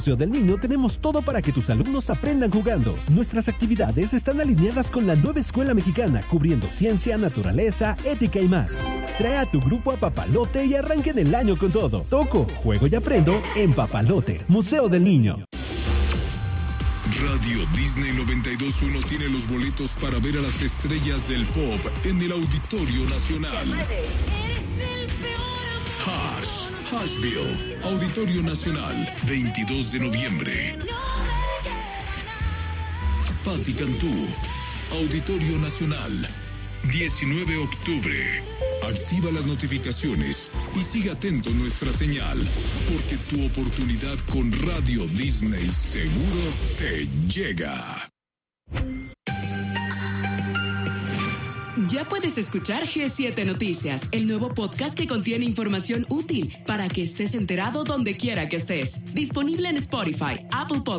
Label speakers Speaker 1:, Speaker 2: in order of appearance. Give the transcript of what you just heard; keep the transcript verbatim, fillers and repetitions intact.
Speaker 1: Museo del Niño tenemos todo para que tus alumnos aprendan jugando. Nuestras actividades están alineadas con la nueva escuela mexicana, cubriendo ciencia, naturaleza, ética y más. Trae a tu grupo a Papalote y arranquen el año con todo. Toco, juego y aprendo en Papalote, Museo del Niño.
Speaker 2: Radio Disney noventa y dos punto uno tiene los boletos para ver a las estrellas del pop en el Auditorio Nacional. Hash, Hashville, Auditorio Nacional, veintidós de noviembre. Patti Cantú, Auditorio Nacional, diecinueve de octubre. Activa las notificaciones y sigue atento a nuestra señal, porque tu oportunidad con Radio Disney seguro te llega.
Speaker 3: Ya puedes escuchar G siete Noticias, el nuevo podcast que contiene información útil para que estés enterado donde quiera que estés. Disponible en Spotify, Apple Podcasts,